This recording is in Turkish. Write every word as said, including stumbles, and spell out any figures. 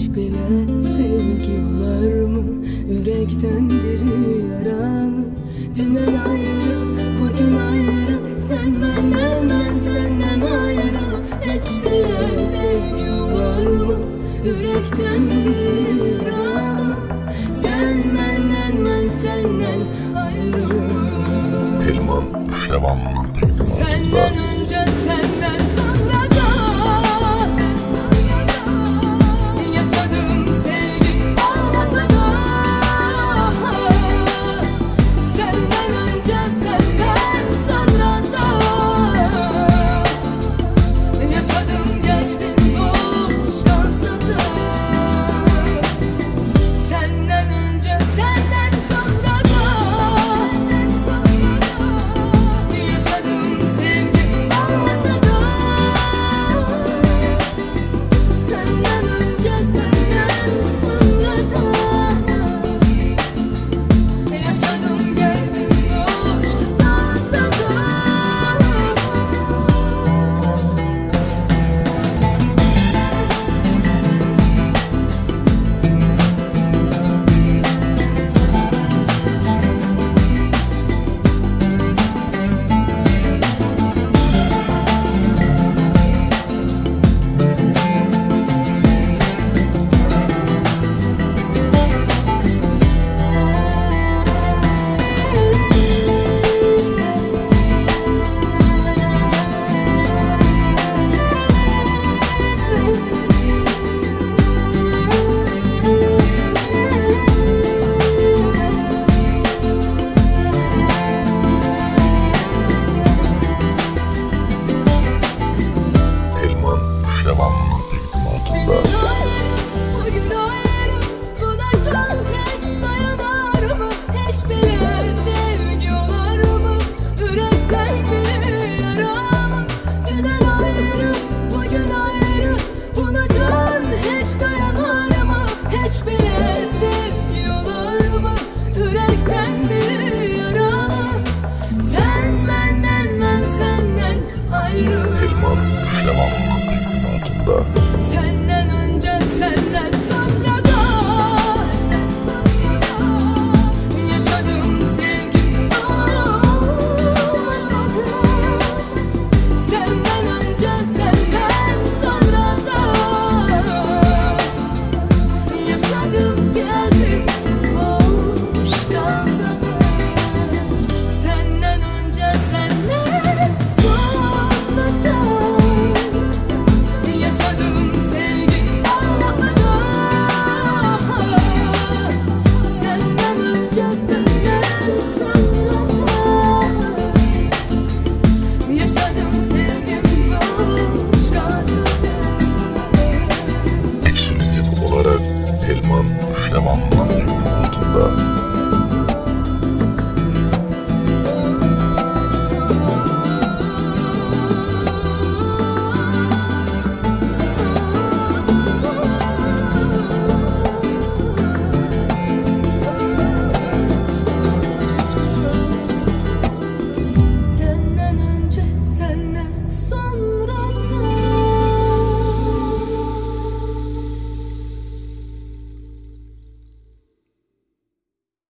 bile sevgi olar mı? Yürekten biri yaralı. Dünden ayrı, bugün ayrı. Sen benden, ben senden ayrı. Hiç bile sevgi olar mı? Yürekten biri yaralı. Sen benden, ben senden ayrı. Hilman Şevan'ın teklimatında. Senden önce, senden sonra da yaşadığım sevgi olmasa da. Senden önce, senden sonra da yaşadım, geldim boş kalsa da. Senden önce, senden sonra da yaşadım sevgi olmasa da. Senden önce, senden sonra da yaşadım, geldim boş kalsa da. Hilman Şevan'ın teklimatında. Bugün ayrı, buna can hiç dayanar mı? Hiç bile sevgi olar mı? Yürekten biri yaralı. Dünden ayrı, bugün ayrı. Buna can hiç dayanar mı? Hiç bile sevgi olar mı? Yürekten biri yaralı. Sen benden, ben senden ayrı. Hilman Şevan'ın teklimatında.